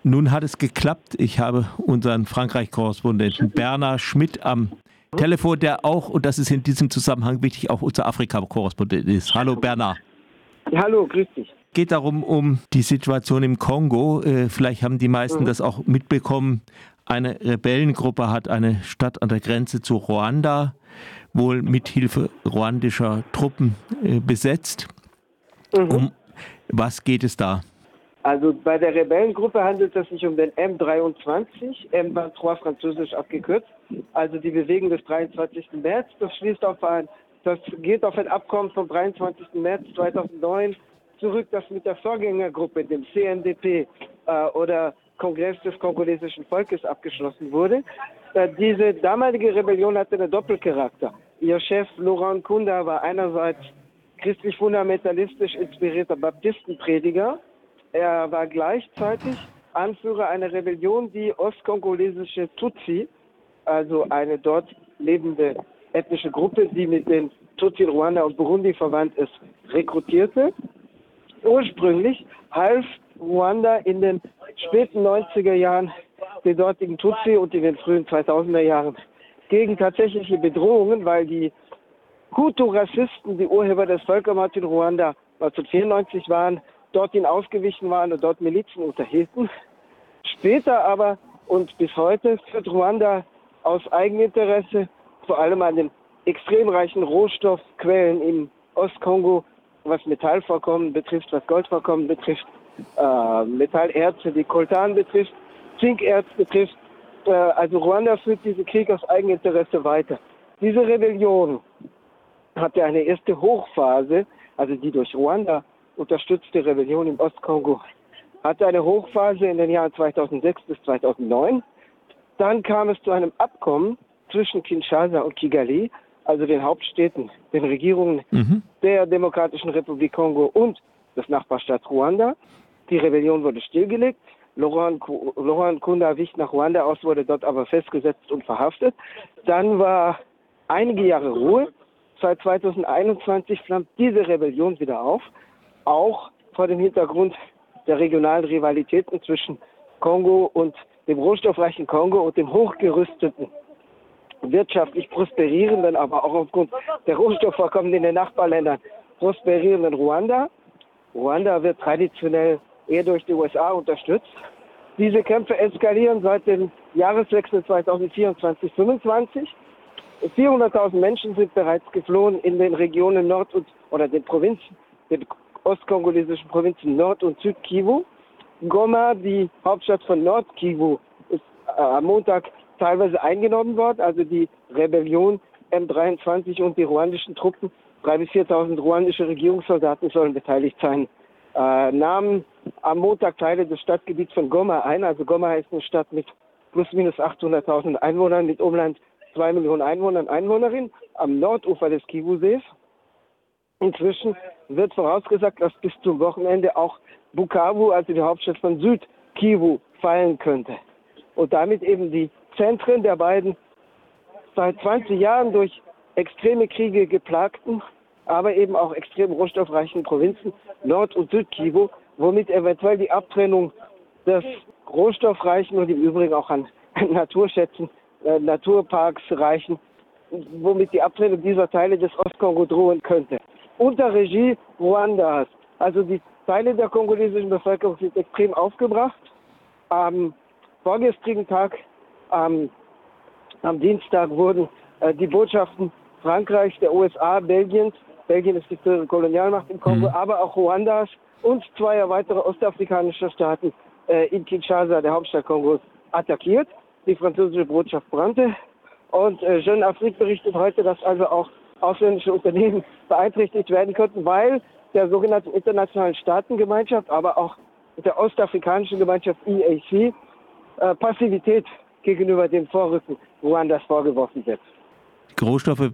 Nun hat es geklappt. Ich habe unseren Frankreich-Korrespondenten Bernhard Schmidt am Telefon, der auch, und das ist in diesem Zusammenhang wichtig, auch unser Afrika-Korrespondent ist. Hallo Bernhard. Ja, hallo, grüß dich. Geht darum, um die Situation im Kongo. Vielleicht haben die meisten das auch mitbekommen. Eine Rebellengruppe hat eine Stadt an der Grenze zu Ruanda wohl mithilfe ruandischer Truppen besetzt. Um was geht es da? Also bei der Rebellengruppe handelt es sich um den M23, M23 französisch abgekürzt, also die Bewegung des 23. März. Das geht auf ein Abkommen vom 23. März 2009 zurück, das mit der Vorgängergruppe, dem CNDP oder Kongress des kongolesischen Volkes abgeschlossen wurde. Diese damalige Rebellion hatte einen Doppelcharakter. Ihr Chef Laurent Nkunda war einerseits christlich-fundamentalistisch inspirierter Baptistenprediger. Er war gleichzeitig Anführer einer Rebellion, die ostkongolesische Tutsi, also eine dort lebende ethnische Gruppe, die mit den Tutsi in Ruanda und Burundi verwandt ist, rekrutierte. Ursprünglich half Ruanda in den späten 90er Jahren den dortigen Tutsi und in den frühen 2000er Jahren gegen tatsächliche Bedrohungen, weil die Hutu-Rassisten, die Urheber des Völkermords in Ruanda 1994 waren, dorthin ausgewichen waren und dort Milizen unterhielten. Später aber und bis heute führt Ruanda aus Eigeninteresse, vor allem an den extrem reichen Rohstoffquellen im Ostkongo, was Metallvorkommen betrifft, was Goldvorkommen betrifft, Metallerze, die Coltan betrifft, Zinkerz betrifft. Also Ruanda führt diesen Krieg aus Eigeninteresse weiter. Diese Rebellion hatte eine erste Hochphase, also die durch Ruanda unterstützte Rebellion im Ostkongo, hatte eine Hochphase in den Jahren 2006 bis 2009. Dann kam es zu einem Abkommen zwischen Kinshasa und Kigali, also den Hauptstädten, den Regierungen der Demokratischen Republik Kongo und des Nachbarstaats Ruanda. Die Rebellion wurde stillgelegt. Laurent Nkunda wich nach Ruanda aus, wurde dort aber festgesetzt und verhaftet. Dann war einige Jahre Ruhe. Seit 2021 flammt diese Rebellion wieder auf, auch vor dem Hintergrund der regionalen Rivalitäten zwischen Kongo und dem rohstoffreichen Kongo und dem hochgerüsteten, wirtschaftlich prosperierenden, aber auch aufgrund der Rohstoffvorkommen in den Nachbarländern prosperierenden Ruanda. Ruanda wird traditionell eher durch die USA unterstützt. Diese Kämpfe eskalieren seit dem Jahreswechsel 2024-25. 400.000 Menschen sind bereits geflohen in den Regionen den Provinzen, den ostkongolesischen Provinzen Nord- und Südkivu. Goma, die Hauptstadt von Nordkivu, ist am Montag teilweise eingenommen worden. Also die Rebellion M23 und die ruandischen Truppen, 3.000 bis 4.000 ruandische Regierungssoldaten sollen beteiligt sein, nahmen am Montag Teile des Stadtgebiets von Goma ein. Also Goma ist eine Stadt mit plus minus 800.000 Einwohnern, mit Umland 2 Millionen Einwohnern, Einwohnerinnen am Nordufer des Kivu-Sees. Inzwischen wird vorausgesagt, dass bis zum Wochenende auch Bukavu, also die Hauptstadt von Südkivu, fallen könnte. Und damit eben die Zentren der beiden seit 20 Jahren durch extreme Kriege geplagten, aber eben auch extrem rohstoffreichen Provinzen Nord- und Südkivu, womit eventuell die Abtrennung des rohstoffreichen und im Übrigen auch an Naturschätzen, Naturparks reichen, womit die Abtrennung dieser Teile des Ostkongo drohen könnte. Unter Regie Ruandas. Also die Teile der kongolesischen Bevölkerung sind extrem aufgebracht. Am vorgestrigen Tag, am Dienstag, wurden die Botschaften Frankreichs, der USA, Belgien ist die Kolonialmacht im Kongo, aber auch Ruandas und 2 weitere ostafrikanische Staaten in Kinshasa, der Hauptstadt Kongos, attackiert. Die französische Botschaft brannte. Und Jeune Afrique berichtet heute, dass also auch ausländische Unternehmen beeinträchtigt werden könnten, weil der sogenannten internationalen Staatengemeinschaft, aber auch der ostafrikanischen Gemeinschaft EAC Passivität gegenüber dem Vorrücken Ruandas vorgeworfen wird. Rohstoffe,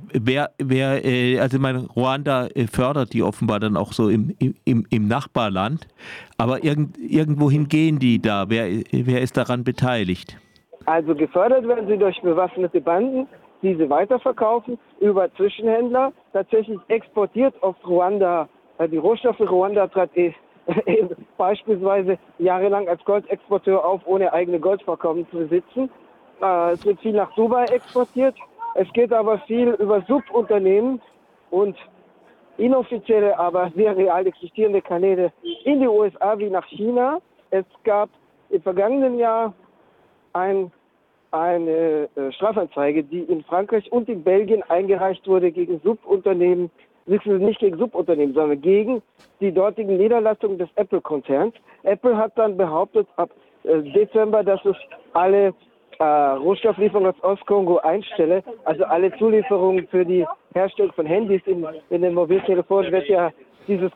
Ruanda fördert die offenbar dann auch so im Nachbarland, aber irgendwohin gehen die da? Wer ist daran beteiligt? Also gefördert werden sie durch bewaffnete Banden, die sie weiterverkaufen über Zwischenhändler. Tatsächlich exportiert oft Ruanda die Rohstoffe. Ruanda trat beispielsweise jahrelang als Goldexporteur auf, ohne eigene Goldvorkommen zu besitzen. Es wird viel nach Dubai exportiert. Es geht aber viel über Subunternehmen und inoffizielle, aber sehr real existierende Kanäle in die USA wie nach China. Es gab im vergangenen Jahr eine Strafanzeige, die in Frankreich und in Belgien eingereicht wurde gegen Subunternehmen, nicht gegen Subunternehmen, sondern gegen die dortigen Niederlassungen des Apple-Konzerns. Apple hat dann behauptet ab Dezember, dass es alle Rohstofflieferungen aus Ostkongo einstelle. Also alle Zulieferungen für die Herstellung von Handys in den Mobiltelefonen wird ja dieses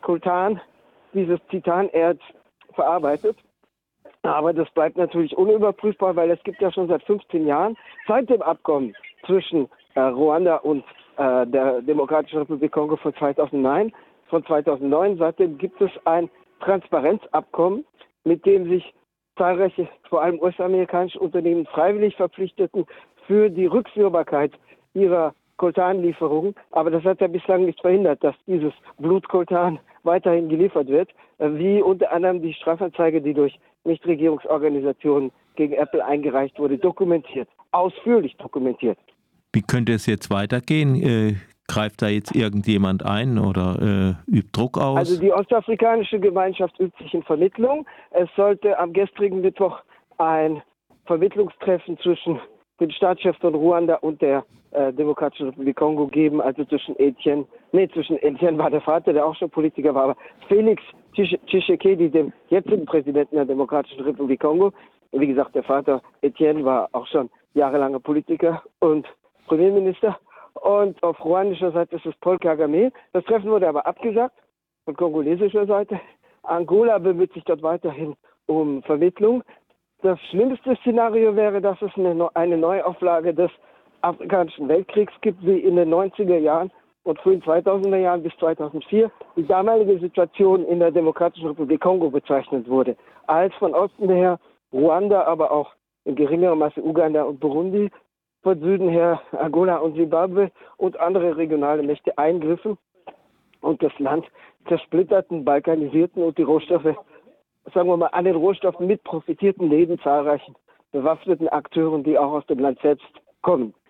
Titanerz verarbeitet. Aber das bleibt natürlich unüberprüfbar, weil es gibt ja schon seit 15 Jahren, seit dem Abkommen zwischen Ruanda und der Demokratischen Republik Kongo von 2009, seitdem gibt es ein Transparenzabkommen, mit dem sich zahlreiche, vor allem US-amerikanische Unternehmen freiwillig verpflichteten für die Rückführbarkeit ihrer Koltanlieferungen. Aber das hat ja bislang nicht verhindert, dass dieses Blutkoltan weiterhin geliefert wird, wie unter anderem die Strafanzeige, die durch Nichtregierungsorganisationen gegen Apple eingereicht wurde, ausführlich dokumentiert. Wie könnte es jetzt weitergehen? Greift da jetzt irgendjemand ein oder übt Druck aus? Also die ostafrikanische Gemeinschaft übt sich in Vermittlung. Es sollte am gestrigen Mittwoch ein Vermittlungstreffen zwischen dem Staatschef von Ruanda und der Demokratischen Republik Kongo geben, also zwischen Etienne war der Vater, der auch schon Politiker war, aber Felix Tshisekedi, dem jetzigen Präsidenten der Demokratischen Republik Kongo. Wie gesagt, der Vater Etienne war auch schon jahrelanger Politiker und Premierminister. Und auf ruandischer Seite ist es Paul Kagame. Das Treffen wurde aber abgesagt von kongolesischer Seite. Angola bemüht sich dort weiterhin um Vermittlung. Das schlimmste Szenario wäre, dass es eine Neuauflage des afrikanischen Weltkriegs gibt, wie in den 90er Jahren und frühen 2000er Jahren bis 2004 die damalige Situation in der Demokratischen Republik Kongo bezeichnet wurde. Als von Osten her Ruanda, aber auch in geringerem Maße Uganda und Burundi, von Süden her Angola und Zimbabwe und andere regionale Mächte eingriffen und das Land zersplitterten, balkanisierten und die Rohstoffe, sagen wir mal, an den Rohstoffen mit profitierten neben zahlreichen bewaffneten Akteuren, die auch aus dem Land selbst kommen.